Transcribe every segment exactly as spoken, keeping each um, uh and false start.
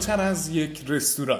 جلوتر از یک رستوران.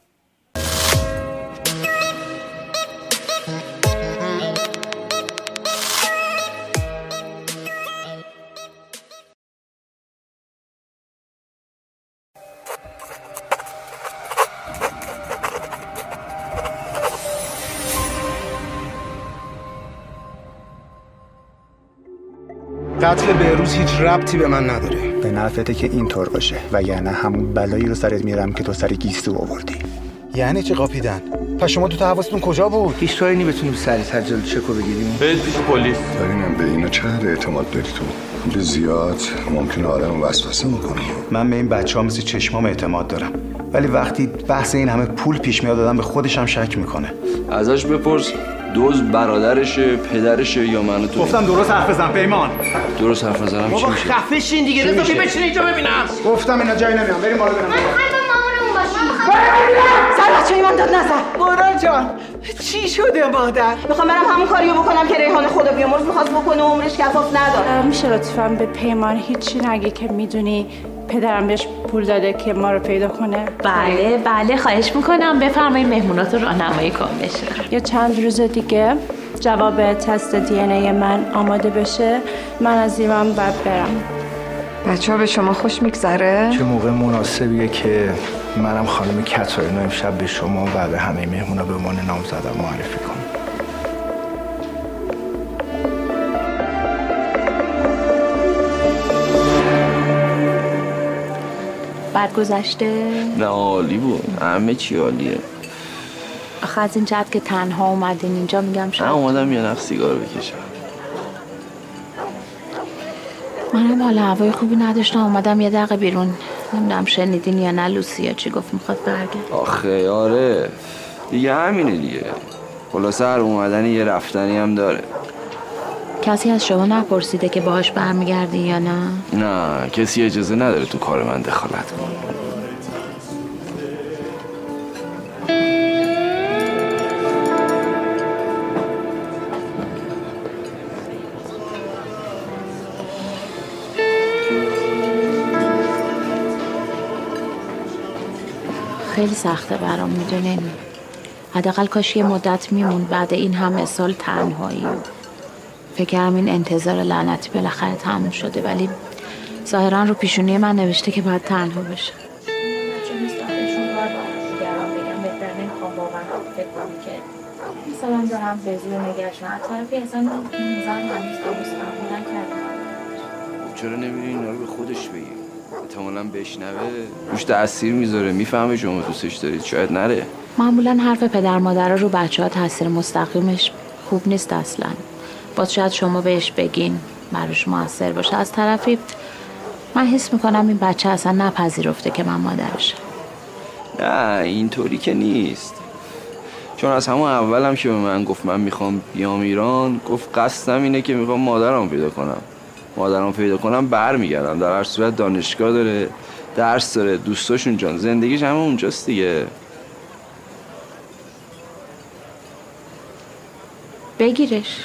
قتل بهروز هیچ ربطی به من نداره. به نفعته که اینطور باشه وگرنه همون بلایی رو سرت میارم که تو سر گیسو آوردی. یعنی چی قاپیدن؟ پس شما تو حواستون کجا بود؟ هیچ طوری نی بتونیم سریع‌تر جلو چکو بگیریم. برید پیش پلیس. ببینم به اینا چقدر اعتماد داری تو؟ اینجا زیاد ممکنه آدمو وسوسه میکنه. من به این بچه‌ها مثل چشمام اعتماد دارم. ولی وقتی بحث این همه پول پیش میاد آدم به خودش هم شک میکنه. ازش بپرس دوز برادرشه، پدرشه یا من تو؟ گفتم درست حرف بزن پیمان. درست حرف بزنم چی میشه؟ بابا خفه شین دیگه. رضا بی بشین اینجا ببینم. گفتم اینا جایی نمیان. بریم بالا بریم. من میخوام مامانمون باشم. سر بچه‌ی من داد نزن. قرار جان چی شده مادر؟ میخوام برم همون کاریو بکنم که ریحان خدا بیامرز میخواست بکنه و عمرش کفاف نداره. میشه لطفاً به پیمان هیچی نگی که میدونی پدرم بهش پول داده که ما رو پیدا کنه؟ بله بله خواهش میکنم بفرمایید مهمونات رو راهنمایی کن بشه. یا چند روز دیگه جواب تست دی ان ای من آماده بشه من از ایران باید برم. بچه ها به شما خوش میگذره؟ چه موقع مناسبیه که منم خانم کتاینا امشب به شما و به همه مهمونا به عنوان نامزدم معرفی کنم. بعد گذشته؟ نه عالی بود، همه چی عالیه. آخه از این جهت که تنها اومدین اینجا میگم شاید. من اومدم یه نخ سیگار بکشم. منم حالا هوای خوبی نداشتم اومدم یه دقیقه بیرون. نمیدونم شنیدین یا نه لوسیا چی گفت میخواد برگرد. آخه آره دیگه همینه دیگه. خلاصه هر اومدنی یه رفتنی هم داره. کسی از شما نپرسیده که باهاش برمیگردی یا نه؟ نه کسی اجازه نداره تو کار من دخالت کنه. خیلی سخته برام میدونین. حداقل کاش یه مدت میمون بعد این همه سال تنهایی. فکرم این انتظار لعنتی بالاخره تموم شده ولی ظاهرا رو پیشونی من نوشته که باید تنها بشه. مثلا دارم به زور نگهش من طرفی اصلا زن هنوز دوست نمونن کردم. چرا نمیری اینا رو به خودش بگی؟ احتمالاً بشنوه روش تأثیر میذاره میفهمه شما دوستش دارید شاید نره. معمولا حرف پدر مادرها رو بچه ها تأثیر مستقیمش خوب نیست اصلا. باز شاید شما بهش بگین براش موثر باشه. از طرفی من حس میکنم این بچه اصلا نپذیرفته که من مادرشم. نه اینطوری که نیست. چون از همون اولم که به من گفت من میخوام بیام ایران گفت قصدم اینه که میخوام مادرم پیدا کنم. مادرم پیدا کنم برمیگردم. در هر صورت دانشگاه داره درس داره دوستاشون جان زندگیش همه اونجاست دیگه. بگیرش.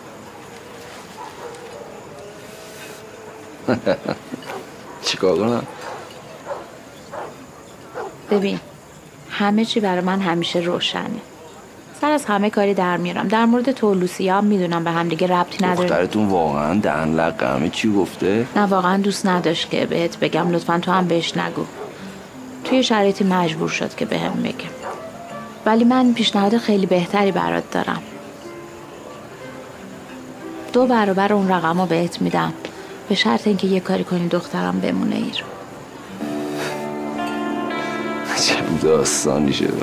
چیکار کنم؟ ببین همه چی برای من همیشه روشنه. سر از همه کاری در میارم. در مورد تو لوسیا هم میدونم به هم دیگه ربطی نداره. دخترتون واقعا دهن لقه همه چی گفته؟ نه واقعا دوست نداشت که بهت بگم. لطفا تو هم بهش نگو. توی شرایطی مجبور شد که بهم بگم. ولی من پیشنهاد خیلی بهتری برات دارم. دو برابر اون رقمو بهت میدم به شرط اینکه یه کاری کنی دخترم بمونه ایر. چه داستانی شده.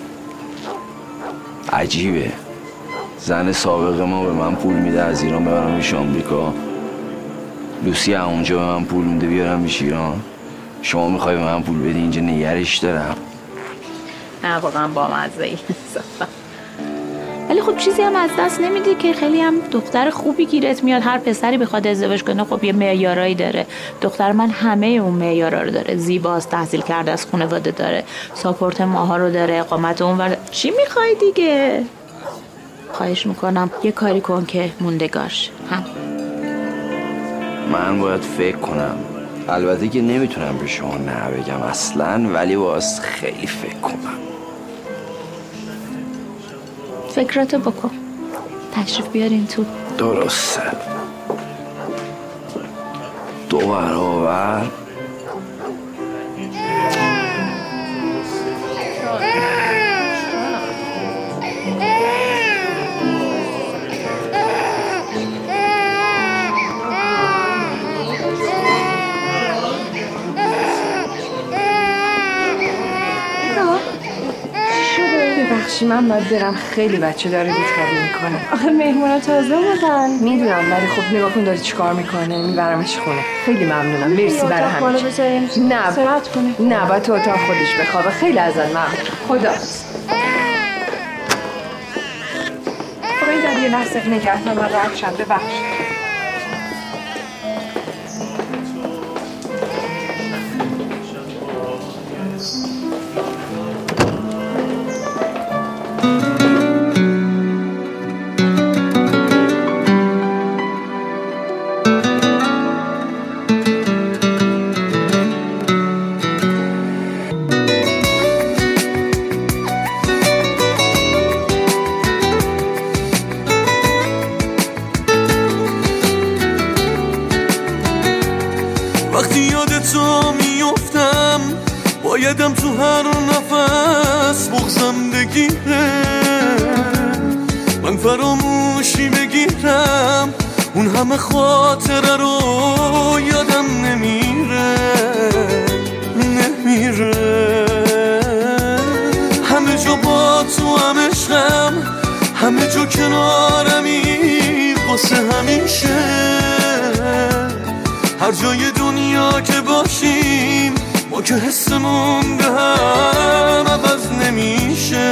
عجیبه زن سابق ما به من پول میده از ایران ببرم میشه آمریکا. لوسی هم اونجا به من پول میده بیارم میشه ایران. شما میخوای به من پول بدی اینجا نگرش دارم. نه واقعا با مزه ای. ولی خب چیزی هم از دست نمیدی که خیلی هم دختر خوبی گیرت میاد. هر پسری بخواد ازدواج کنه خب یه معیارایی داره. دختر من همه اون معیارا رو داره. زیباست، تحصیل کرده، از خانواده داره، ساپورت ماها رو داره، اقامت اونور. چی میخوای دیگه؟ خواهش میکنم یه کاری کن که موندگارش هم. من باید فکر کنم. البته که نمیتونم به شما نه بگم اصلا، ولی باز خیلی فکر کنم. فکراتو بکن، تشریف بیارین تو. درسته، دو برابر ببخشی من باید برم، خیلی بچه داره بی‌تابی میکنه. آخه مهمونا تازه بودن. میدونم ولی خب نگاه کن داره چیکار میکنه. میبرمش خونه. خیلی ممنونم، مرسی برای همه چی. نه استراحت کنه. نه باید تو اتاق خودش بخوابه. خیلی ازت ممنون. خدا خب این داری یه لحظه نگه من راحت شم. ببخش. وقتی یاد تو میفتم بایدم تو هر نفس بغزم بگیره، من فراموشی بگیرم اون همه خاطره رو یادم نمیره نمیره. همه جا با تو هم عشقم، همه جا کنارمی واسه همیشه. هر جای دنیا که باشیم ما که حسمون به هم عوض نمیشه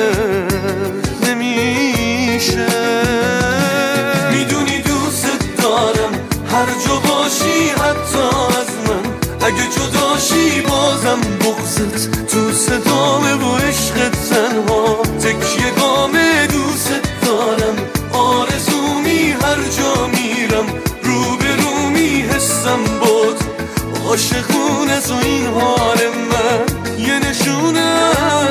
نمیشه. میدونی دوست دارم هر جا باشی حتی از من، اگه جداشی بازم بغضت تو صدامه و عشقت تنها تکیه گامه. دوست دارم آرزومی هر جا میرم روبرومی حسم بود عاشقونه تو این حال من یه نشونه.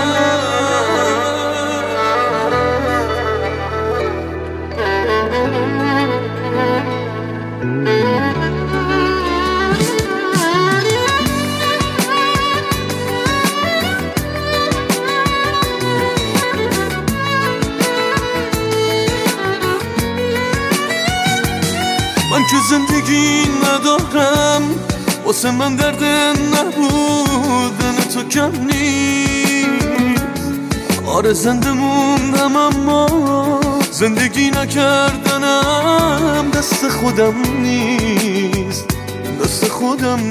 من که زندگی ندارم، واسه من درد نبودن تو کم نیست. آره زنده موندم اما زندگی نکردنم دست خودم نیست دست خودم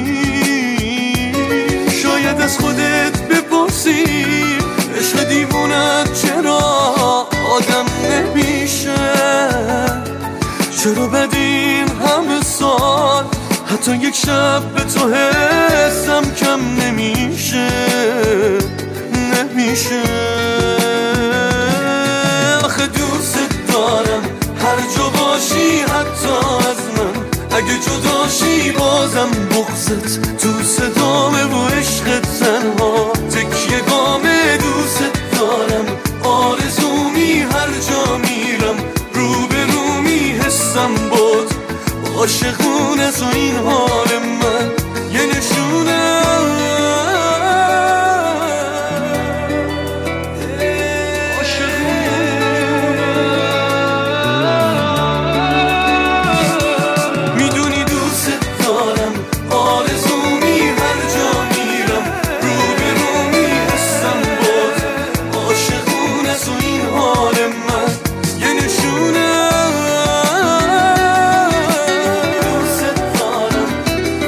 نیست. شاید از خودت بپرسی عشق دیوونت چرا آدم نمیشه، چرا بدین همه سال حتی یک شب به تو حسم کم نمیشه نمیشه. آخه دوست دارم هر جا باشی حتی از من، اگه جداشی بازم بغضت تو صدامه و عشقت تنها تکیه گامه. دوست دارم آرزومی هر جا میرم روبرومی حسم بود عاشقونه تو این حال من یه نشونه. میدونی دوست دارم آرزومی هر جا میرم روبرومی حسم بود عاشقونه تو این حال من یه نشونه.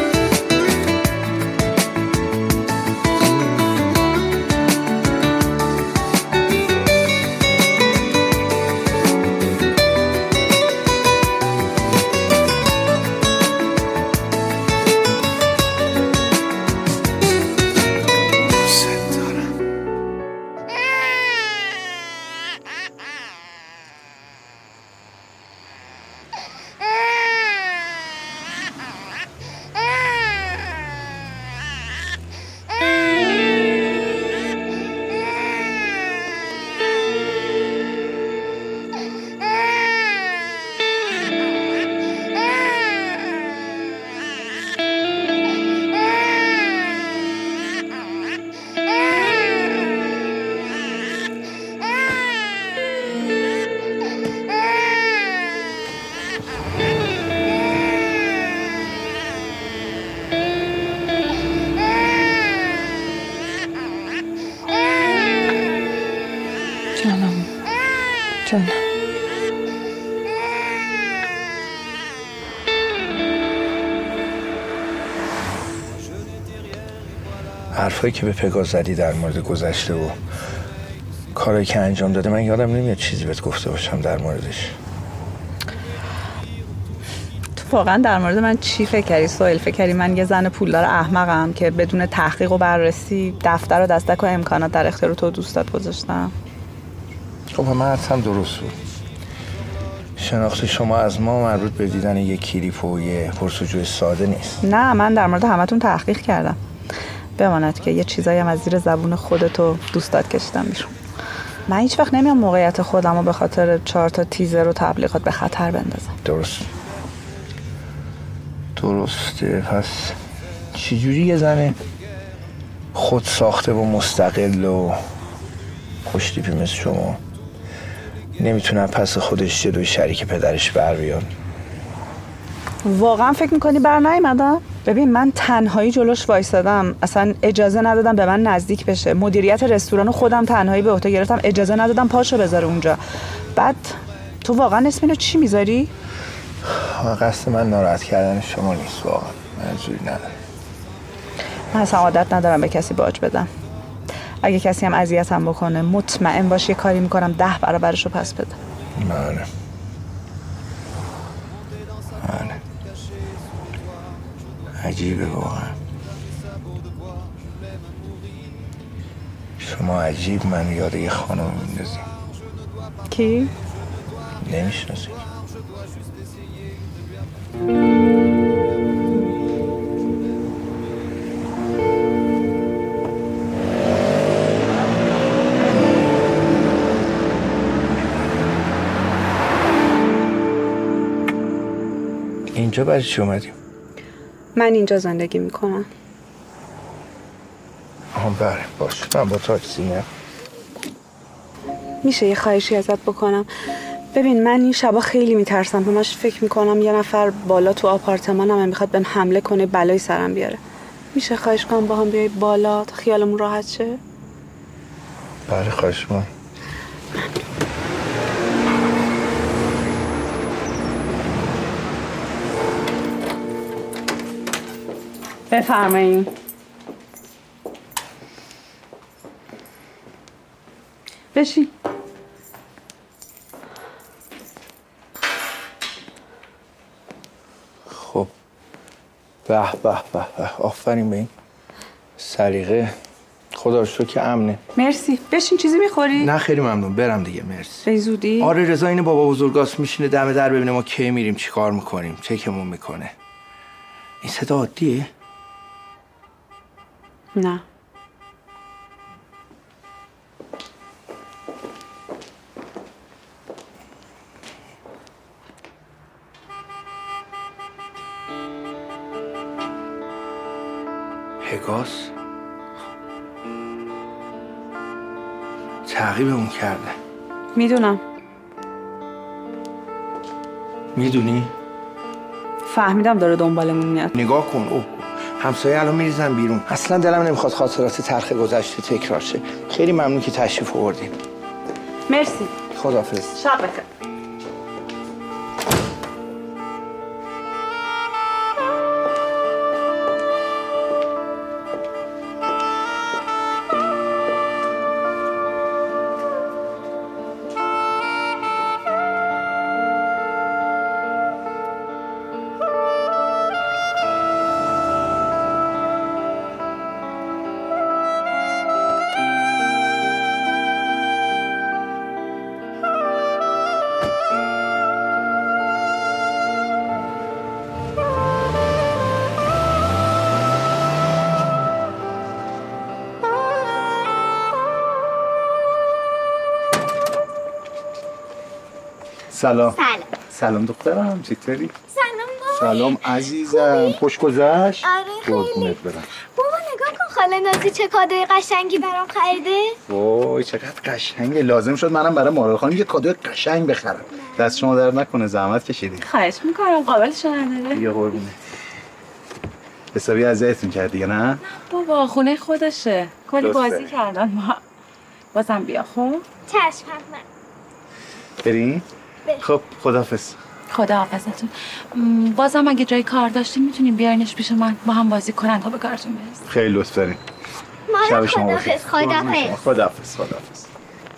جان. حرفایی که به پگاه زدی در مورد گذشته و کارایی که انجام داده، من یادم نمیاد چیزی بهت گفته باشم در موردش. تو واقعا در مورد من چی فکر کردی سوال؟ فکر کردی من یه زن پولدار احمقم که بدون تحقیق و بررسی دفتر و دستک و امکانات در اختیار تو دوستات گذاشتم؟ خب من حدسم درست بود. شناخت شما از ما مربوط به دیدن یک کلیپ و یه پرسجوی ساده نیست. نه، من در مورد همتون تحقیق کردم. بماند که یه چیزایی هم از زیر زبون خودت و دوستات کشیدم بیرون. من هیچ وقت نمیام موقعیت خودم رو به خاطر چهار تا تیزر و تبلیغات به خطر بندازم. درست درسته. پس چجوری یه زن خود ساخته و مستقل و خوشتیپی مثل شما نمیتونن پس خودش جلوی شریک پدرش بر بیان؟ واقعا فکر میکنی بر نیومدم؟ ببین من تنهایی جلوش وایسادم، اصلا اجازه ندادم به من نزدیک بشه. مدیریت رستوران خودم تنهایی به عهده گرفتم، اجازه ندادم پاشو بذاره اونجا. بعد تو واقعا اسم اینو چی میذاری؟ قصد من ناراحت کردن شما نیست، واقعا منظوری ندارم. من اصلا عادت ندارم به کسی باج بدم. اگه کسی هم اذیتم بکنه مطمئن باش یه کاری میکنم ده برابرشو پس بده. بله بله. عجیبه واقعا. شما عجیب من یاد یه خانم میندازی. کی؟ نمیشناسی. اینجا برای چی اومدیم؟ من اینجا زندگی میکنم. آها بله باشه، من با تاکسی میام. میشه یه خواهشی ازت بکنم؟ ببین من این شبا خیلی میترسم، همش فکر میکنم یه نفر بالا تو آپارتمانم میخواد بهم حمله کنه، بلایی سرم بیاره. میشه خواهش کنم با هم بیای بالا تا خیالمون راحت شه؟ بله خواهش میکنم. بفرمایید. بشین. خب به به به به، آفرین به این سلیقه. خدا رو شکر که امنه. مرسی. بشین. چیزی میخوری؟ نه خیلی ممنون، برم دیگه. مرسی. به زودی؟ آره رضا این بابا بزرگاست، میشینه دم در ببینه ما کی میریم چی کار میکنیم، چکمون میکنه. این صدا عادیه؟ نه. پگاس تعقیبمون کرده. میدونم. میدونی؟ فهمیدم داره دنبالمون میاد. نگاه کن. اوه همسایه الان میریزن بیرون. اصلا دلم نمیخواد خاطرات تلخ گذشته تکرار شه. خیلی ممنون که تشریف آوردین. مرسی. خداحافظ. شب بخیر. سلام. سلام. سلام دخترم، چطوری؟ سلام بابا. سلام عزیزم. خوش گذشت؟ آره خیلی. قربونت برم. بابا نگاه کن خاله نازی چه کادوی قشنگی برام خریده. وای چقدر قشنگه. لازم شد منم برای مارال خانم یه کادوی قشنگ بخرم. دست شما در نکنه، زحمت کشیدی. خواهش میکنم، قابلش نداره. یه قربونت. حسابی اذیتتون کرد دیگه نه؟ بابا خونه خودشه. کلی لطفه. بازی کردن ما. بازم بیا خب. چشم حتما. بریم؟ خب خداحافظ. خداحافظتون. بازم اگه جای کار داشتین میتونین بیارینش پیش من با هم بازی کنن تا به کارتون برسید. خیلی لطف دارین. شب شما بخیر. خداحافظ. خداحافظ. خداحافظ.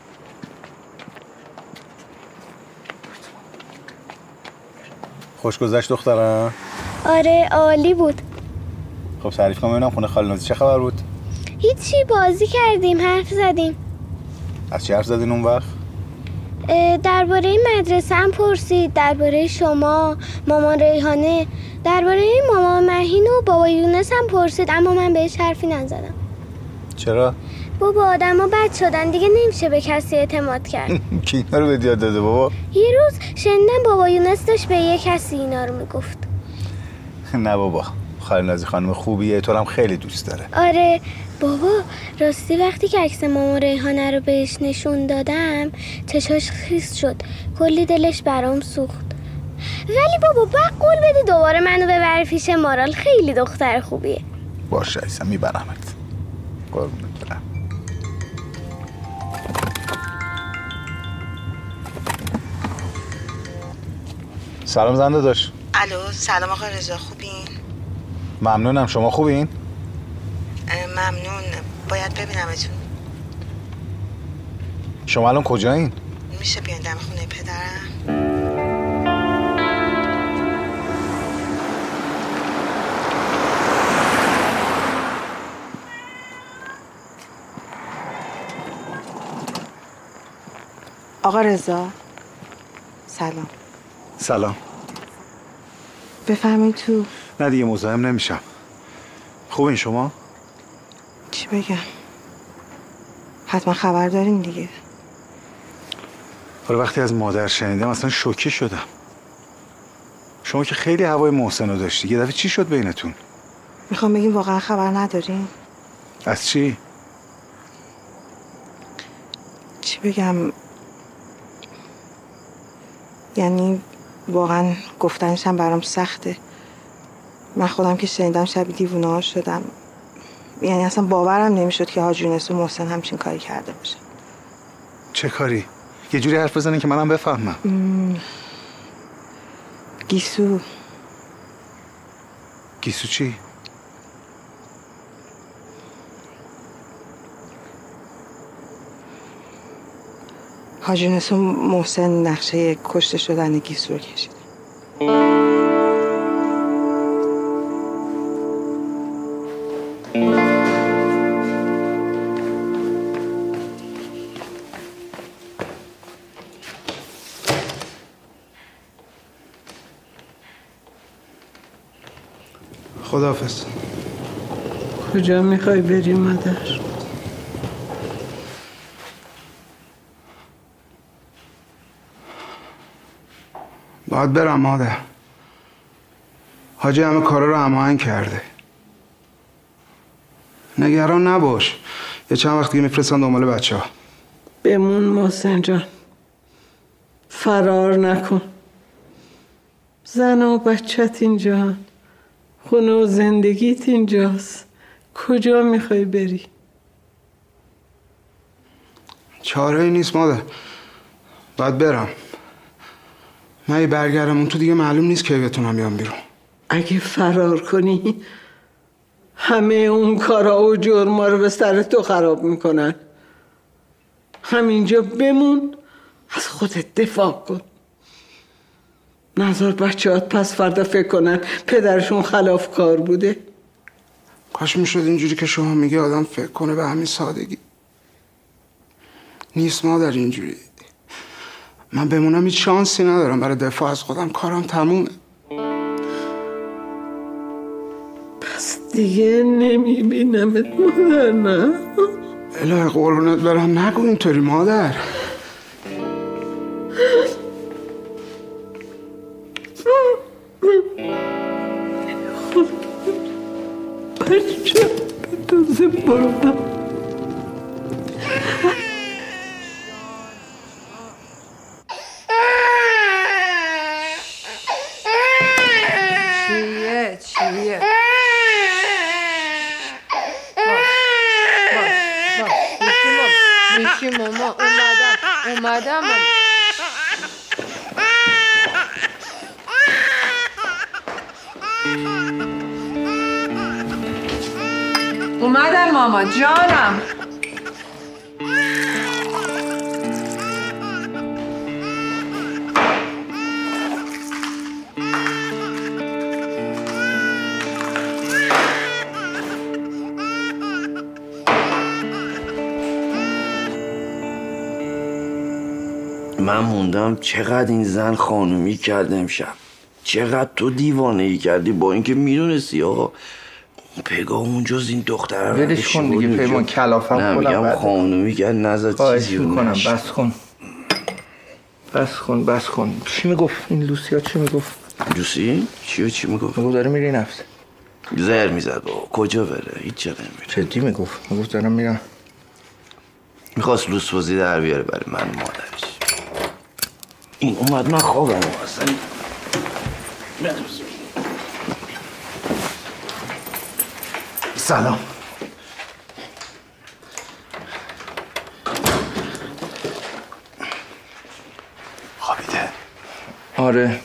خوش گذشت دخترم؟ آره عالی بود. خب تعریف کنم ببینم خونه خاله نازی چه خبر بود؟ هیچی، بازی کردیم، حرف زدیم. از چی حرف زدین اون وقت؟ درباره مدرسه هم پرسید، درباره شما، مامان ریحانه، درباره مامان مهین و بابا یونس هم پرسید، اما من بهش حرفی نزدم. چرا؟ بابا آدم ها بد شدن دیگه، نمیشه به کسی اعتماد کرد. کی اینا رو به یاد داده بابا؟ یه روز شنیدم بابا یونس داشت به یه کسی اینا رو میگفت. نه بابا، خاله نازی خانم خوبیه، تو هم خیلی دوست داره. آره بابا، راستی وقتی که عکس مامان ریحانه رو بهش نشون دادم چشاش خیس شد، کلی دلش برام سوخت. ولی بابا باید قول بدی دوباره منو ببری پیش مارال، خیلی دختر خوبیه. باشه عزیزم، میبرمت. قربونت برم. سلام زنده داشت. الو، سلام آقا رضا، خوبین؟ ممنونم، شما خوبین؟ ممنون. باید ببینمتون. شما الان کجایین؟ میشه بیاین دم خونه پدرم؟ آقا رضا سلام. سلام. بفرمایید تو. نه دیگه مزاحم نمیشم. خوبین شما؟ چی بگم؟ حتما خبر دارین دیگه. حالا وقتی از مادر شنیدم اصلا شوکه شدم. شما که خیلی هوای محسن رو داشتی، یه دفعه چی شد بینتون؟ میخوام بگیم واقعا خبر ندارین؟ از چی؟ چی بگم؟ یعنی واقعا گفتنش هم برام سخته. من خودم که شنیدم شبیه دیوونه ها شدم. یعنی اصلا باورم نمیشد که حاج یونس و محسن همچین کاری کرده باشه. چه کاری؟ یه جوری حرف بزنین که منم بفهمم. م... گیسو. گیسو چی؟ حاج یونس و محسن نقشه کشته شدن گیسو رو کشیدن. خداحافظ. کجا میخوای بری مادر؟ باید برم مادر. حاجی همه کارا رو هماهنگ کرده. نگران نباش، یه چند وقت دیگه میفرستن دنبال بچه ها. بمون محسن جان، فرار نکن. زن و بچت اینجا، خونه و زندگیت اینجاست. کجا میخوای بری؟ چاره ای نیست مادر، باید برم. من یه برگردم اون تو دیگه معلوم نیست که بتونم بیام بیرون. اگه فرار کنی همه اون کارا و جرما رو به سر تو خراب میکنن. همینجا بمون، از خودت دفاع کن. نظر بچه هات پس فردا فکر کنن پدرشون خلاف کار بوده. کاش میشد اینجوری که شما میگه آدم فکر کنه به همین سادگی. نیست مادر اینجوری. من بمونم هیچ شانسی ندارم برای دفاع از خودم، کارم تمومه. پس دیگه نمیبینمت مادر. نه الهی قربونت برم نگو اینطوری مادر. بچه بتازه بردم. چیه چیه؟ باش باش باش میشی ماما. اومدم اومدم ماما. اومدن ماما جانم. من موندم چقدر این زن خانومی کرد امشب، چقدر تو دیوانه‌ای کردی با اینکه میدونستی آقا پیگاه اونجا این دختر ولش کن دیگه پیمان کلافم نه میگم خانومی کرد نزد چیزی کنم. بس کن بس کن بس کن. چی میگفت این لوسیا؟ چی میگفت لوسی؟ چی و چی میگفت؟ میگفت داره میری نفت. زهر میزد بابا کجا بره؟ هیچ جا نمیره. جدی میگفت؟ میگفت دارم میرم. میخواست لوس بازی در بیاره برای من مادرش. این اومد من خوابم اصلا. سلام. خوابیده؟ آره.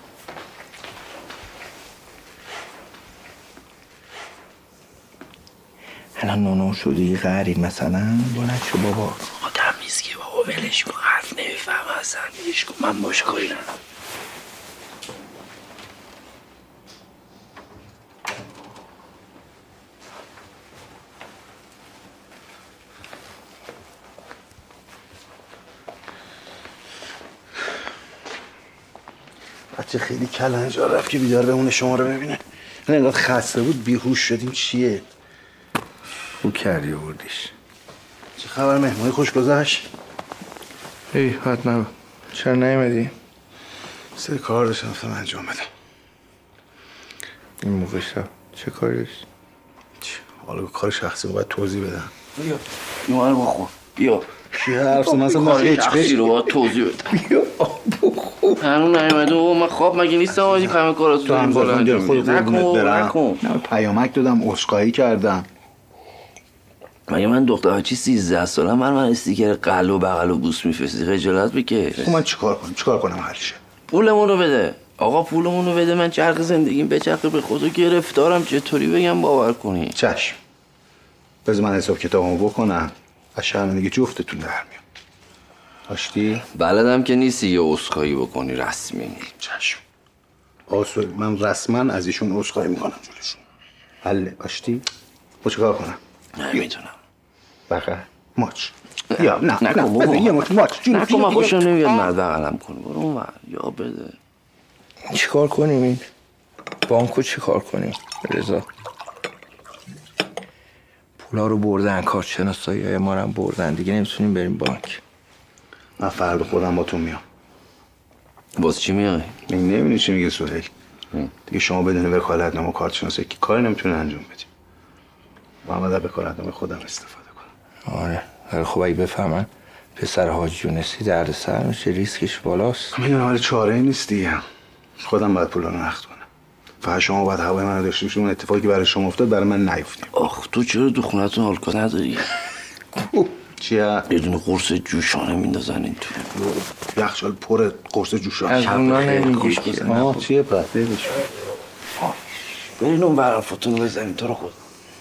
الان نونو شدی غریب مثلا بلند شو بابا. آدم نیست که بابا ولش کن حرف نمیفهم اصلا ولش کن من باش کاری ندارم. بچه خیلی کلنجا رفت که بیدار بمونه شما رو ببینه. من اینقدر خسته بود بیهوش شدیم. چیه؟ خوب کردی آوردیش. چه خبر مهمونی خوش گذشت؟ ای حتما. چرا نیومدی؟ سه کار داشتم رفتم انجام بدم. این موقع شب چه کاری داشت؟ حالا کار شخصی رو باید توضیح بدم. بیا نوار بخور بیا. چی حرف زدن مثلا کار شخصی رو باید توضیح بدم. بیا بخور. هنون نیومده و من خواب مگه نیستم آجی همه کارات رو این بالا انجام میدی. نکن نکن. پیامک دادم عذرخواهی کردم. مگه من دختر چی سیزده سالم من من استیکر قلب و بغل و بوس میفرستی خجالت بکش. خب من چیکار کنم؟ چیکار کنم حلشه؟ پولمون رو بده. آقا پولمون رو بده من چرخ زندگیم بچرخه به خدا گرفتارم چطوری بگم باور کنی؟ چشم. بذار من حساب کتابمو بکنم. از شرمندگی جفتتون در میام. آشتی؟ بلدم که نیستی یه عذرخواهی بکنی رسمی. چشم. آسو من رسما از ایشون عذرخواهی میکنم جلوشون. حله آشتی؟ خب چیکار کنم؟ نمیتونم. بقیه ماچ. یا نه نه نکن بابا. یه ماچ ماچ. نکن من خوشم نمیاد مرد بغلم کنی برو اونور یا بده. چیکار کنیم این؟ بانکو چیکار کنیم؟ رضا پولا رو بردن کارشناسایی های ما رو هم بردن دیگه نمیتونیم بریم بانک. من فردا خودم با تو میام. باز چی میای؟ این نمیدونی چی میگه سهیل. دیگه شما بدون وکالتنامه و کارتشناسی که کاری نمیتونه انجام بدیم. محمد از وکالتنامه خودم استفاده کنم. آره ولی خب اگه بفهمن پسر حاج یونسی درد سر میشه ریسکش بالاست. میدونم ولی چاره ای نیست دیگه. خودم باید پولا رو نقد کنم. فقط شما باید هوای من رو داشته باشید اون اتفاقی که برای شما افتاد برای من نیفتیم. آخ تو چرا تو خونتون آلکات نداری؟ چیه؟ یه دونه قرص جوشانه میندازن این تو. یخچال پر قرص جوشانه. از اونا نمیگیش که. آه چیه پس ببیش. برین اون برفتون رو بزنین تو رو خود.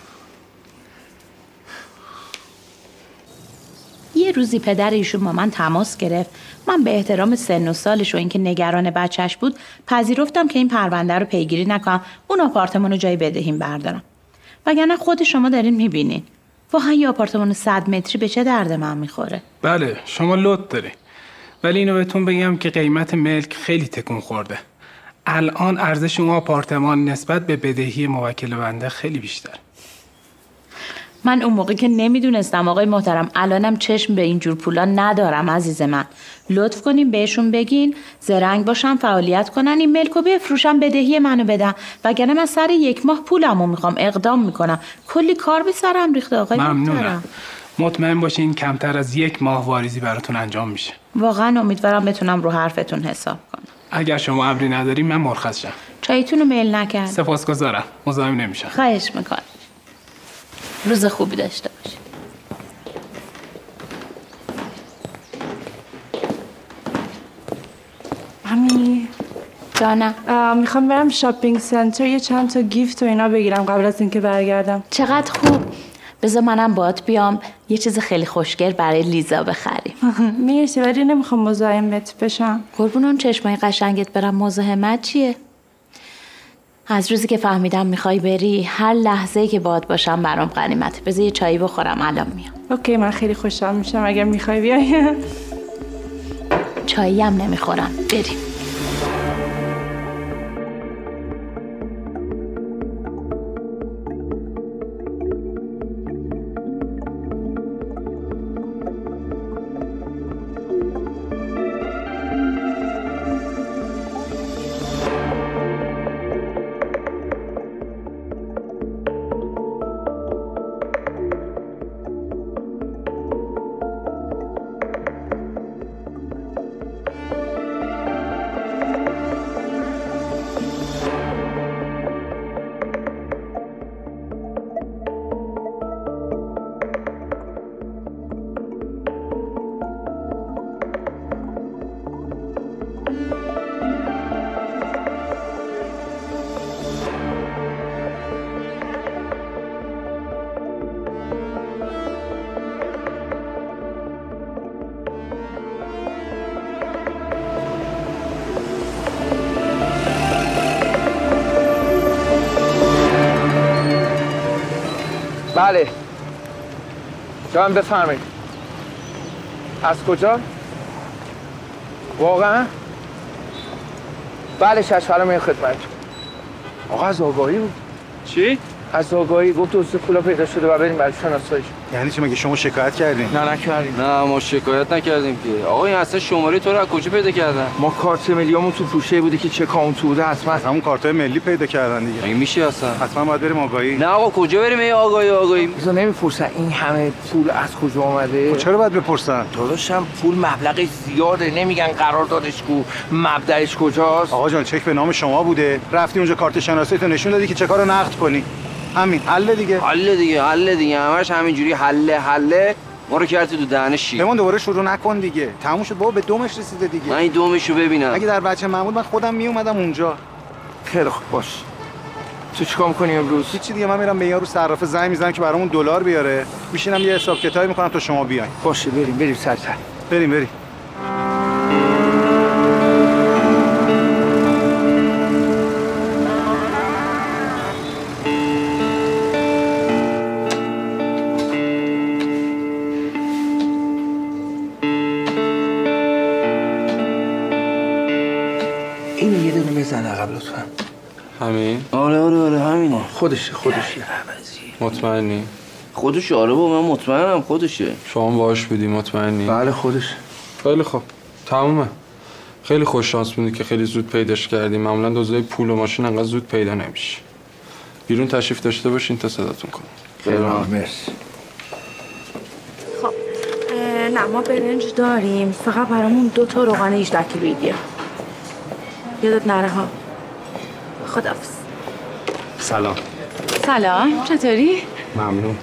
یه روزی پدر ایشون با من تماس گرفت. من به احترام سن و سالش و اینکه نگران بچهش بود پذیرفتم که این پرونده رو پیگیری نکنم اون آپارتمان رو جای بدهیم بردارم. وگرنه خود شما دارین میبینین واقعا یه آپارتمان صد متری به چه درد من میخوره؟ بله شما لط داری ولی اینو بهتون بگم که قیمت ملک خیلی تکون خورده. الان ارزش اون آپارتمان نسبت به بدهی موکل بنده خیلی بیشتر. من اون موقع که نمیدونستم آقای محترم الانم چشم به اینجور پولا ندارم عزیز من. لطف کنین بهشون بگین زرنگ باشم فعالیت کنن این ملکو بفروشم بدهی منو بدم وگرنه من سر یک ماه پولمو میخوام اقدام میکنم. کلی کار به سرم ریخته آقای محترم. مطمئن باشین کمتر از یک ماه واریزی براتون انجام میشه. واقعا امیدوارم بتونم رو حرفتون حساب کنم. اگر شما امری نداری من مرخص شم. چایتون رو میل نکرد. سپاسگزارم. مزاحم نمیشم. خواهش میکنم. روز خوبی داشته باشید. امی جانم. میخوام برم شاپینگ سنتر یه چند تا گیفت و اینا بگیرم قبل از اینکه برگردم. چقدر خوب. بذار منم باهات بیام یه چیز خیلی خوشگل برای لیزا بخریم. مرسی ولی نمیخوام مزاحمت بشم. قربون اون چشمای قشنگت برم. مزاحمت چیه؟ از روزی که فهمیدم میخوای بری هر لحظه‌ای که باهات باشم برام غنیمته. بذار یه چایی بخورم الان میام. اوکی من خیلی خوشحال میشم اگر میخوای بیای. چایی هم نمیخورم. بریم. بله جان بفرمایید. از کجا؟ واقعا؟ بله چشم الان میام خدمتتون. آقا از آگاهی بود. چی؟ از آگاهی گفت دوست پولا پیدا شده و بریم برای شناساییش. یعنی چی مگه شما شکایت کردین؟ نه نکردیم. نه ما شکایت نکردیم که. آقا این اصلا شماره تو رو از کجا پیدا کردن؟ ما کارت ملیامون تو پوشه بوده که چه کانت بوده حتما. همون کارتای ملی پیدا کردن دیگه. این میشه اصلا؟ حتما باید بریم آگاهی. نه آقا کجا بریم ای آگاهی آگاهی؟ اینا نمیپرسن این همه پول از کجا اومده؟ چرا باید بپرسن؟ داداشم پول مبلغش زیاده نمیگن قراردادش کو مبدأش کجاست؟ آقا جان چک به نام شما بوده. رفتی اونجا کارت شناساییتو نشون دادی که چه کارو نقد کنی. همین حل دیگه. حل دیگه حل دیگه همش همینجوری حله حله ما رو کردی تو دهن شیر. بمون دوباره شروع نکن دیگه. تموم شد بابا به دومش رسیده دیگه. من این دومشو ببینم. اگه در بچه محمود من خودم می اومدم اونجا. خیلی خوب باش. تو چیکار می‌کنی امروز؟ هیچی دیگه من میرم به یارو صرافه زنگ میزنم که برامون دلار بیاره. میشینم یه حساب کتابی میکنم تا شما بیاین. باشه بریم بریم سر سر. بریم بریم. این یه دونه بزن عقب لطفا. همین؟ آره آره آره همینه. خودشه خودشه. مطمئنی؟ خودشه آره با من مطمئنم خودشه. شما باهاش بودی مطمئنی؟ بله خودشه. خیلی خوب. تمومه. خیلی خوش شانس بودی که خیلی زود پیداش کردیم. معمولا دزدای پول و ماشین انقدر زود پیدا نمیشه. بیرون تشریف داشته باشین تا صداتون کنم. خیلی مرسی. خب نه ما برنج داریم فقط برامون دو تا روغن هجده کیلویی بیار. یادت نره ها. خداحافظ. سلام. سلام چطوری؟ ممنون.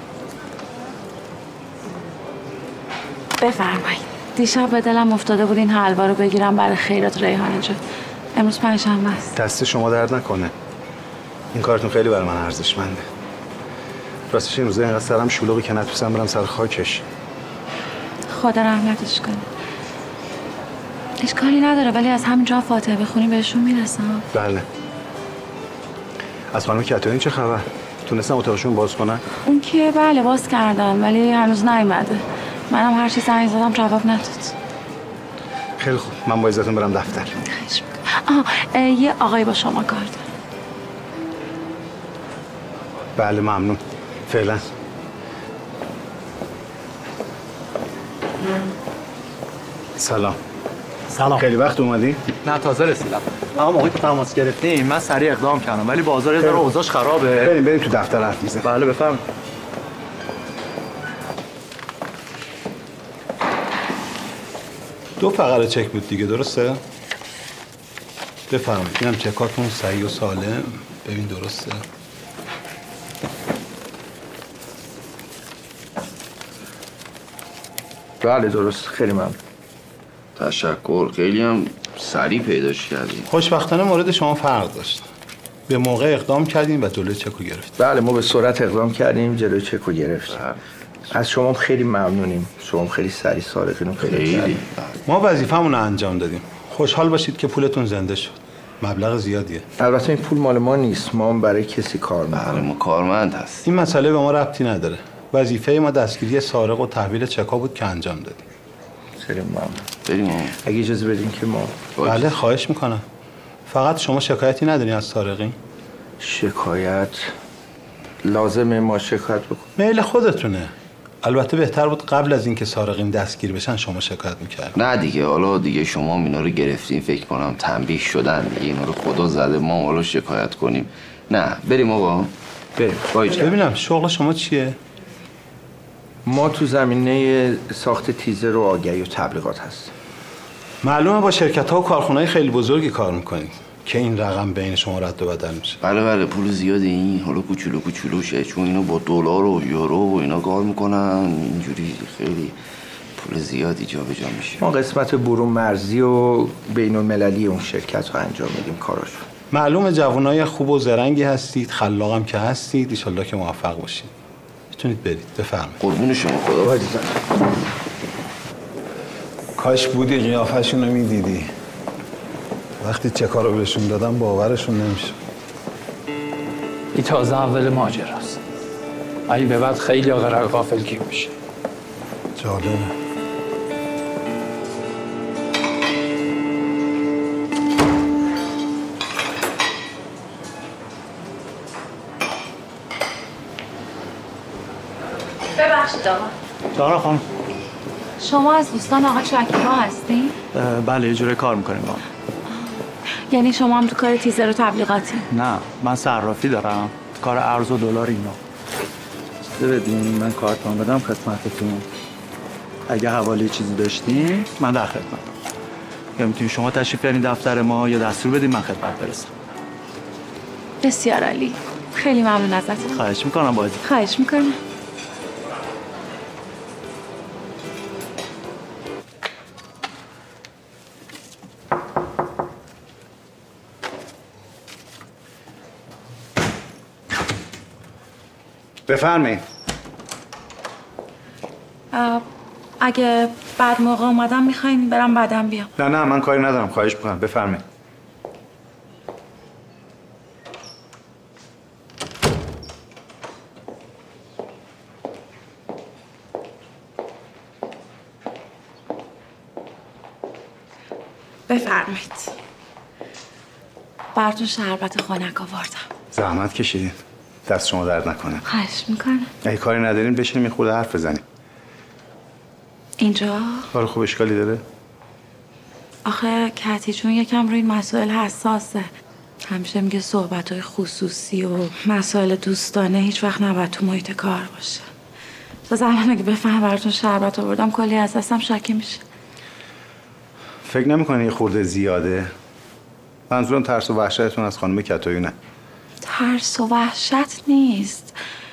بفرمایید. دیشب به دلم افتاده بود این حلوا رو بگیرم برای خیرات ریحانه جان. امروز پنجشنبه است. دست شما درد نکنه. این کارتون خیلی برای من ارزشمنده. راستش این روزا اینقدر سرم شلوغی که نتونستم برم سر خاکش. خدا رحمتش کنه. اشکالی نداره ولی از همینجا فاتحه بخونی بهشون میرسم. بله. از خانم کتانی چه خبر؟ تونستم اتاقشون باز کنن؟ اون که بله باز کردن ولی هنوز نیومده. منم هر چی زنگ زدم جواب نداد. خیلی خوب من با عزتون برم دفتر. خواهش می‌کنم. آه یه آقای با شما کار داره. بله ممنون. فعلا. سلام. سلام. خیلی وقت اومدی؟ نه تازه رسیدم. اما موقعی که تماس گرفتیم من سریع اقدام کردم ولی بازار یه ذره اوضاعش خرابه. بریم بریم تو دفتر حرف میزنیم. بله بفرمایید. دو فقره چک بود دیگه درسته؟ بفرمایید. اینم چکاتون صحیح و سالم. ببین درسته؟ بله درست. خیلی ممنون. تشکر. خیلی هم سریع پیداش کردیم. خوشبختانه مورد شما فرق داشت. به موقع اقدام کردیم و جلوی چکو گرفتیم. بله ما به سرعت اقدام کردیم، جلوی چکو گرفتیم. از شما خیلی ممنونیم. شما خیلی سریع سارقین رو پیدا کردیم. ما وظیفه‌مون رو انجام دادیم. خوشحال باشید که پولتون زنده شد. مبلغ زیادیه. البته این پول مال ما نیست. ما هم برای کسی کار می‌کنیم. ما کارمند هستیم. این مسئله به ما ربطی نداره. وظیفه ما دستگیری سارق و تحویل چکا بود که انجام دادیم. خیلی ممنون. بریم. اگه اجازه بدین که ما بله خواهش میکنم. فقط شما شکایتی ندارین از سارقین؟ شکایت لازمه ما شکایت بکنیم؟ میل خودتونه. البته بهتر بود قبل از اینکه سارقین دستگیر بشن شما شکایت میکرد. نه دیگه، حالا دیگه شما اینا رو گرفتین، فکر کنم تنبیه شدن دیگه، اینا رو خدا زده، ما حالا شکایت کنیم. نه بریم آقا، بریم. ببینم شغل شما چیه؟ ما تو زمینه ساخت تیزر و آگهی و تبلیغات هست. معلومه با شرکت ها و کارخونه‌های خیلی بزرگی کار میکنید که این رقم بین شما رد و بدل میشه. بله بله پول زیاده این، حالا کوچولو کوچولوشه، چون اینا با دلار و یورو و اینا کار میکنن، اینجوری خیلی پول زیادی جابجا میشه. ما قسمت برون مرزی و بین المللی اون شرکت رو انجام میدیم کاراشو. معلومه جوانای خوب و زرنگی هستید، خلاقم که هستید، ان شاءالله که موفق باشید. میتونید برید. بفرمایید. قربون شما، خدا باید. کاش بودی قیافشون رو میدیدی. وقتی چه کارو بهشون دادم باورشون نمیشه. این تازه اول ماجراست. اگه به بعد خیلی آقا غافل گیر میشه. جالبه. ببخشید آقا. زهرا خانم. شما از دوستان آقا شکیبا هستین؟ بله یه جوری کار میکنیم با. یعنی شما هم تو کار تیزر و تبلیغاتی؟ نه من صرافی دارم، کار ارز و دلار اینا. چیزی بدین من کارتون بدم خدمتتون. اگه حواله چیزی داشتین من در خدمتم. یا میتونید شما تشریف بیارین دفتر ما یا دستور بدین من خدمت برسم. بسیار عالی. خیلی ممنون ازتون. خواهش میکنم بازی. خواهش میکنم. بفرمایید. اگه بعد موقع اومدم میخواین برم بعدم بیام. نه نه من کاری ندارم، خواهش میکنم. بفرمایید. بفرمایید. براتون شربت خنک آوردم. زحمت کشیدین. دست شما درد نکنه. خواهش میکنم. اگه کاری ندارین بشینیم یه خورده حرف بزنیم. اینجا؟ کار خوب اشکالی داره؟ آخه کتی چون یکم روی این مسائل حساسه. همیشه میگه صحبت‌های خصوصی و مسائل دوستانه هیچ وقت نباید تو محیط کار باشه. باز الان اگه بفهم براتون شربت آوردم کلی از دستم شاکی میشه. فکر نمی‌کنی یه خورده زیاده؟ منظورم ترس و وحشتتون از خانم کتایو نه. ترس و وحشت نیست.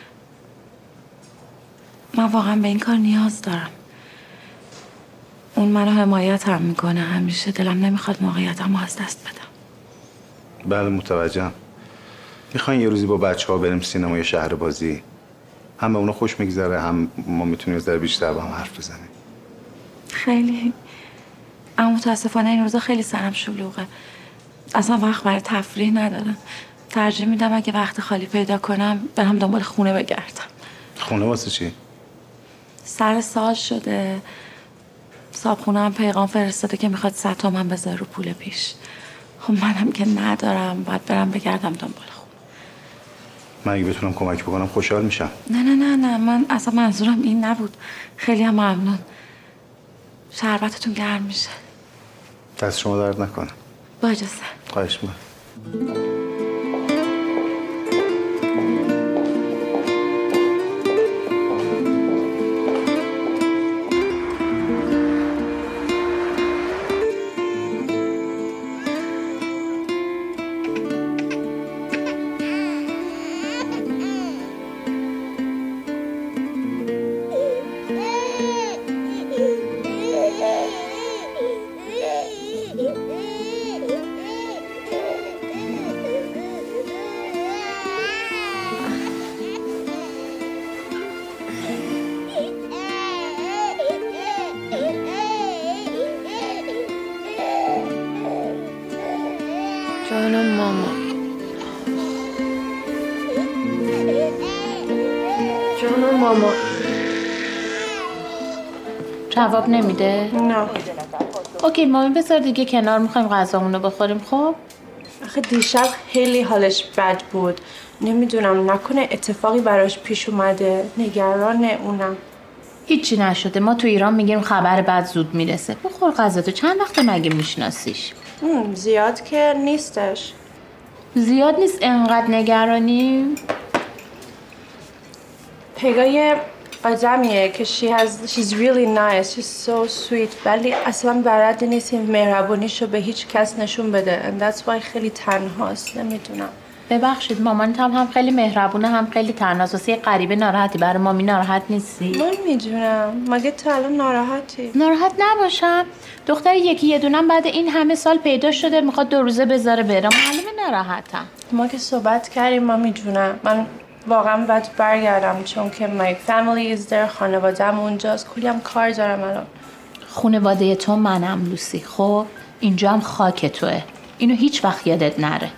من واقعا به این کار نیاز دارم. اون منو حمایت هم میکنه همیشه. دلم نمیخواد موقعیتم رو از دست بدم. بله متوجهم. میخواین یه روزی با بچه ها بریم سینما یا شهر بازی؟ هم به اونا خوش میگذره هم ما میتونیم از در بیشتر با هم حرف بزنیم. خیلی. اما متاسفانه این روزا خیلی سرم شلوغه. اصلا وقت برای تفریح ندارم. ترجیح میدم اگه وقت خالی پیدا کنم برم دنبال خونه بگردم. خونه واسه چی؟ سر سال شده. صاحبخونه هم پیغام فرستاده که میخواد صد تومن بذاره رو پول پیش. خب منم که ندارم باید برم بگردم دنبال خونه. من اگه بتونم کمک بکنم خوشحال میشم. نه نه نه نه من اصلا منظورم این نبود. خیلی هم ممنون. شربتتون گرم میشه. دست شما درد نکنه. با اجازه. خواهش میکنم. جانم ماما. جانم ماما. جواب نمیده؟ نه. اوکی مامی بذار دیگه کنار، میخوایم غذامونو بخوریم. خب آخه دیشب خیلی حالش بد بود، نمیدونم نکنه اتفاقی براش پیش اومده، نگرانه اونم. هیچی نشده، ما تو ایران میگیم خبر بد زود میرسه. بخور غذاتو، چند وقته مگه میشناسیش؟ زیاد که نیستش. زیاد نیست انقدر نگرانی؟ پیگاه آدمیه که she has she's really nice, she's so sweet، ولی اصلا بلد نیست این مهربونیشو به هیچ کس نشون بده and that's why خیلی تنهاست. نمیدونم. ببخشید مامانت هم, هم خیلی مهربونه هم خیلی تنهاست. واسه یه غریبه ناراحتی، برای مامی ناراحت نیستی؟ من میدونم. مگه تو الان ناراحتی؟ ناراحت نباشم. دختر یکی یه دونم بعد این همه سال پیدا شده میخواد دو روزه بذاره بره، معلومه ناراحتم. ما که صحبت کردیم ما میدونم. من واقعا باید برگردم چون که my family is there، خانواده‌ام اونجاست، کلی هم کار دارم الان. خانواده تو منم لوسی. خب اینجا هم خاک توه، اینو هیچ وقت یادت نره.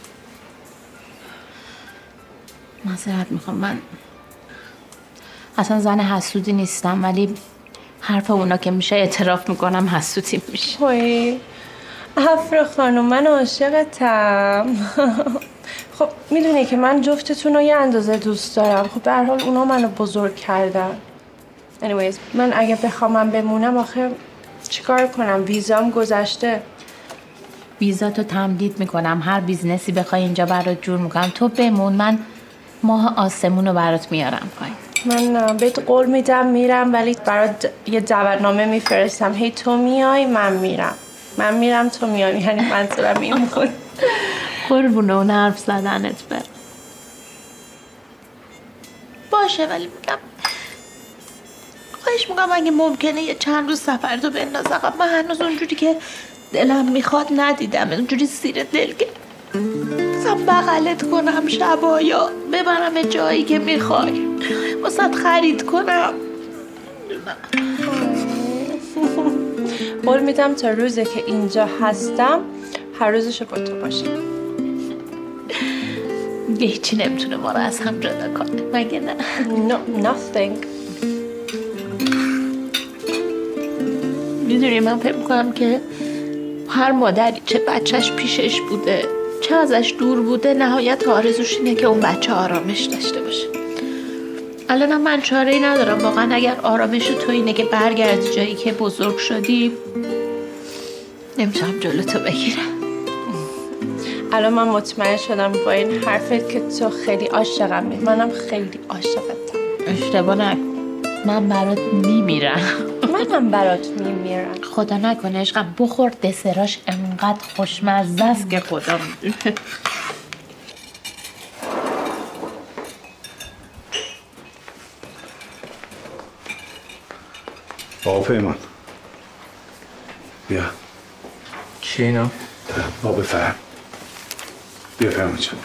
معذرت میخوام، من اصلا زن حسودی نیستم، ولی حرف اونا که میشه اعتراف میکنم حسودی میشه. وای افرا خانم من عاشقتم. خب میدونی که من جفتتون رو یه اندازه دوست دارم. خب به هر حال اونا منو بزرگ کردن. anyways من اگه بخوام من بمونم آخه چیکار کنم؟ ویزام گذشته. ویزاتو تمدید میکنم، هر بیزنسی بخوای اینجا برات جور میکنم. تو بمون، من ماه آسمون رو برات میارم پایین. من بهت قول میدم میرم، ولی برات یه دعوتنامه میفرستم. هی تو میای من میرم، من میرم تو میای، یعنی منظورم این بود. قربونه اون حرف زدنت بر باشه، ولی میگم خواهش میگم اگه ممکنه یه چند روز سفر تو بنداز عقب. من هنوز اونجوری که دلم میخواد ندیدم، اونجوری سیر دل که مثلا بغلت کنم شبا یا ببرم جایی که میخوای واسه خرید کنم. قول میدم تا روزی که اینجا هستم هر روزشو با تو باشه. هیچی نمیتونه ما رو از هم جدا کنه مگه نه؟ No, nothing. میدونی من فکر میکنم که هر مادری چه بچهش پیشش بوده چه ازش دور بوده، نهایت آرزوش اینه که اون بچه آرامش داشته باشه. الان من چاره ای ندارم واقعا. اگر آرامش تو اینه که برگردی جایی که بزرگ شدی، نمیتونم جلو تو بگیرم. الان من مطمئن شدم با این حرفت که تو خیلی عاشقمی. منم خیلی عاشقتم. اشتباه نکن، من برات میمیرم. منم برات میمیرم. خدا نکنه عشقم بخور، دسراش انقدر خوشمزه است که خدا میدونه. آقا پیمان بیا. چی اینا؟ با بفرم. بیا پیمان جان.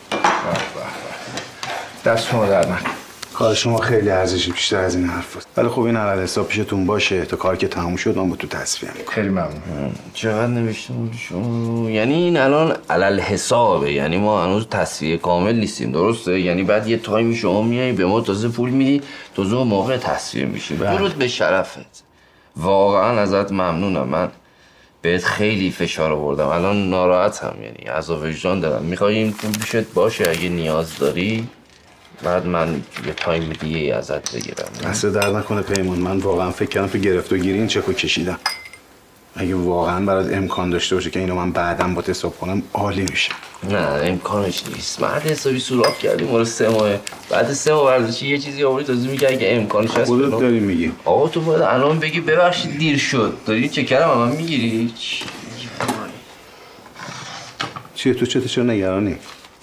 دست شما در نکن. کار شما خیلی ارزشی بیشتر از این حرف است. ولی خب این علل حساب پیشتون باشه تا کار که تموم شد من با تو تصفیه میکنم. خیلی ممنون. چقدر نوشتم شما؟ یعنی این الان علل حسابه، یعنی ما هنوز تصفیه کامل نیستیم، درسته؟ یعنی بعد یه تایمی شما میای به ما تازه پول میدی، تازه موقع تصفیه میشی. درود به شرفت. واقعا ازت ممنونم. من بهت خیلی فشار آوردم، الان ناراحتم، یعنی عذاب وجدان دارم. میخوای این پول پیشت باشه اگه نیاز داری، بعد من یه تایم دیگه ازت بگیرم. دست درد نکنه پیمان. من واقعا فکر کردم تو گرفت و گیری این چکو کشیدم. اگه واقعا برات امکان داشته باشه که اینو من بعدم با حساب کنم عالی میشه. نه امکانش نیست. بعد حسابی سوراخ کردیم مورد سه ماه، بعد سه ماه ورزشی یه چیزی آوری تازه میگه اگه امکانش هست. خودت داری میگی. آقا تو باید الان بگی ببخشید دیر شد. داری چکرم هم, هم میگیری؟ چیه تو چته چرا نگرانی؟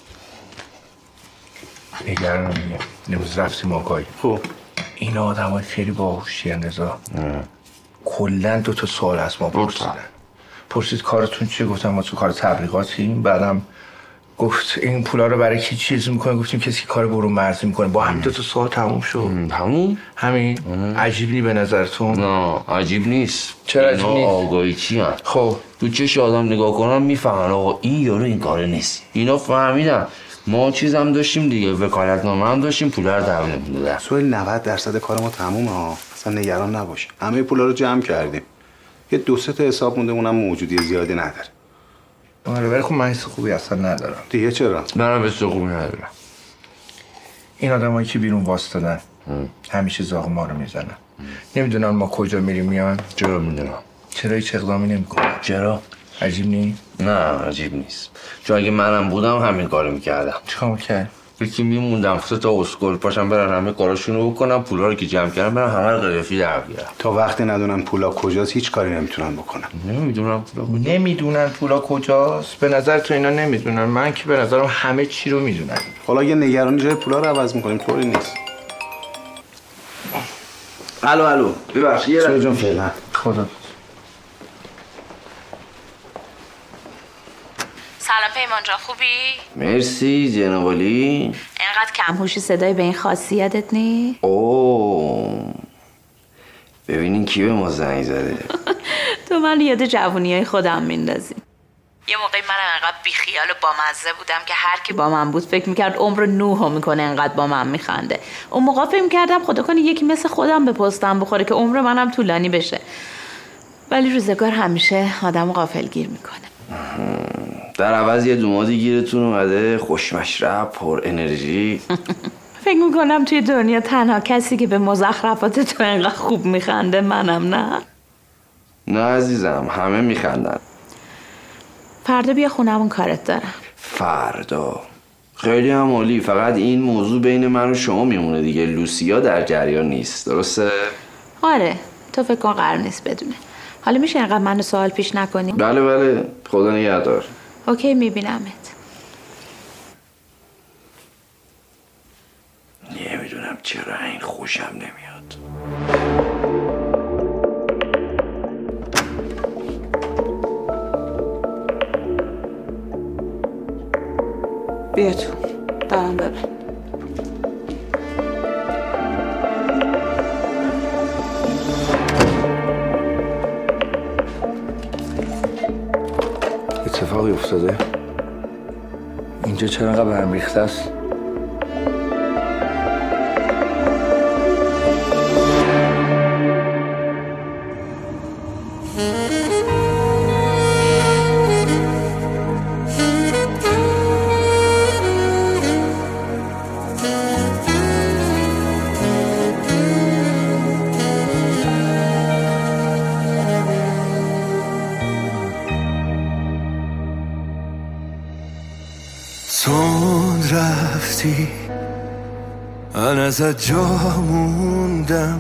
نگران میگه نموز رفتیم آقای. خب این آدم های خیلی باهوشی اندازا کلن دو تا سوال از ما پرسیدن. پرسید کارتون چیه؟ گفتم ما تو کار تبلیغاتیم. بعدم گفت این پولا رو برای کی چیز میکنه؟ گفتیم کسی که کار برون مرزی میکنه. با همین دو تا سال تموم شد. همون؟ همین؟ عجیب نی به نظرتون؟ نه عجیب نیست. چرا عجیب نیست؟ آگاهی چی هم؟ خب تو چش آدم نگاه کنم میفهمن آقا این یارو این کاره نیست. اینا فهمیدن ما چیز هم داشتیم دیگه، وکالتنامه هم داشتیم، پولا رو تحویل میدادن. سوال نود درصد کار ما تمومه ها، اصلا نگران نباش. همه پولا رو جمع کردیم. یه دو سه تا حساب مونده، اونم موجودی زیادی نداره. آره ولی خب من حس خوبی اصلا ندارم. دیگه چرا؟ منم حس خوبی ندارم. این آدمایی که بیرون واسطادن همیشه زاغ ما رو میزنن. نمیدونن ما کجا میریم میان. چرا میدونم؟ چرا هیچ اقدامی نمیکنن؟ چرا؟ عجیب نی؟ نه عجیب نیست. چون اگه منم بودم همین کارو میکردم. چیکار میکرد؟ یکی میموندم سه تا اسکول پاشم برن همه کاراشونو بکنم، پولا رو که جمع کردم برن همه رو قرفی در بیارم. تا وقتی ندونن پولا کجاست هیچ کاری نمیتونن بکنن. نمیدونم پولا کجاست. نمیدونن پولا کجاست؟ به نظر تو اینا نمیدونن؟ من که به نظرم همه چی رو میدونن. حالا یه نگرانی جای پولا رو عوض میکنیم، طوری نیست. الو الو ببخشید یه جون فعلا. خدا. سلام پیمان جان، خوبی؟ مرسی جناب علی. اینقدر کم‌هوشی صدای به این خاصیتت نی؟ اوه ببینین کی به ما زنگ زده. تو من یاد جوونیای خودم میندازی. یه موقعی من انقدر بیخیال و بامزه بودم که هر کی با من بود فکر میکرد عمر نوحو میکنه، انقدر با من میخنده. اون موقع فکر میکردم خدا کنه یکی مثل خودم به پستم بخوره که عمر منم طولانی بشه. ولی روزگار همیشه آدمو غافلگیر میکنه. در عوض یه دومادی گیرتون اومده، خوشمشرب، پر انرژی. فکر میکنم توی دنیا تنها کسی که به مزخرفات تو انقدر خوب میخنده منم. نه نه عزیزم، همه میخندن. فردا بیا خونمون کارت دارم. فردا؟ خیلی هم عالی، فقط این موضوع بین من و شما میمونه دیگه. لوسیا در جریان نیست، درسته؟ آره تو فکر کن قرار نیست بدونه. حالا میشه اینقدر منو سوال پیش نکنی؟ بله بله، خدا نگهدار. اوکی میبینمت. نمیدونم چرا این خوشم نمیاد. بیا تو دارم ببین. اتفاقی افتاده؟ اینجا چرا انقدر برم ریخته است؟ تون رفتی من ازت جا موندم،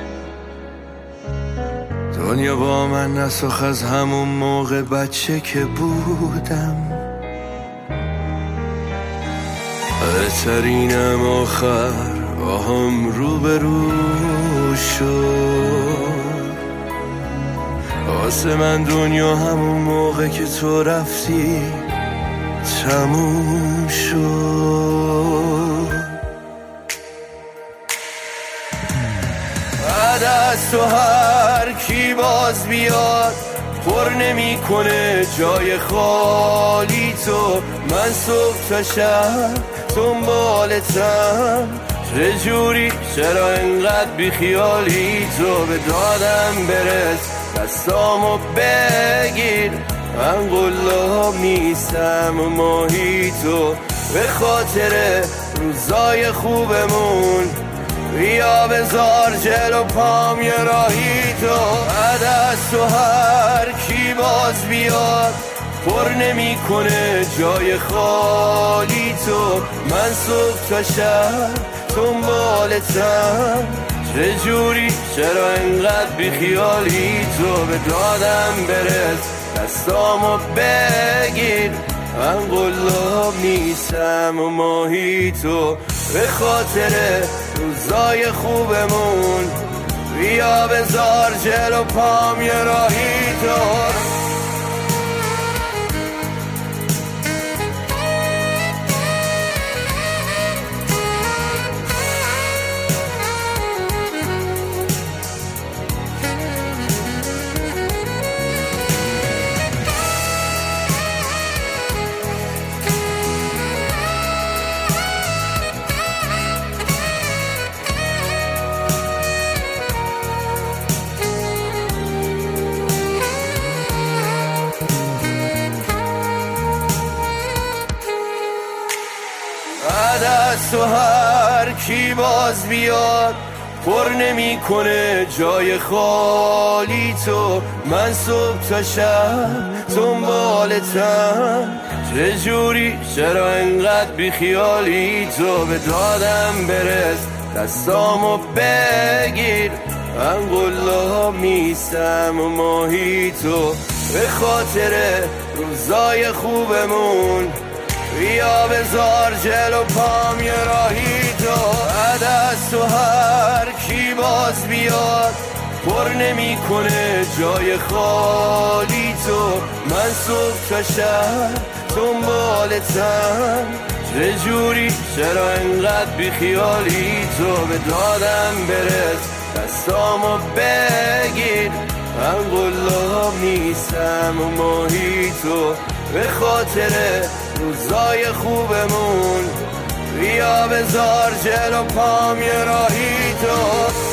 دنیا با من نساخ از همون موقع بچه که بودم. بهترینم آخر با هم روبرو شد. واسه من دنیا همون موقع که تو رفتی تموم شد. بعد از تو هر کی باز بیاد پر نمی کنه جای خالی تو. من صبح تا شب دنبالتم، چه جوری چرا انقدر بیخیالی تو. به دادم برس دستامو بگیر، من قلاب نیستم و ماهی تو. به خاطر روزای خوبمون بیا بذار جلو پام یه راهی تو. بعد از تو هر کی باز بیاد پر نمی کنه جای خالی تو. من صبح تا شب دنبالتم، چه جوری چرا انقدر بیخیالی تو. به دادم برس دستامو بگیر، من قلاب نیستم و ماهی تو. به خاطر روزای خوبمون بیا بذار جلو پام یه راهی تو. از تو هر کی باز بیاد پر نمی کنه جای خالی تو. من صبح تا شب دنبالتم، چه جوری چرا انقدر بی خیالی تو. به دادم برس دستامو بگیر، من قلاب نیستم و ماهی تو. به خاطر روزای خوبمون بیا بذار جلو پام یه راهی تو. بعد از تو هر کی باز بیاد پر نمی کنه جای خالی تو. من صبح تا شب دنبالتم، چه جوری چرا انقدر بی خیالی تو. به دادم برس دستامو بگیر، من قلاب نیستم و ماهی تو. به خاطر روزای خوبمون بیا بذار جلو پام یه راهی تو.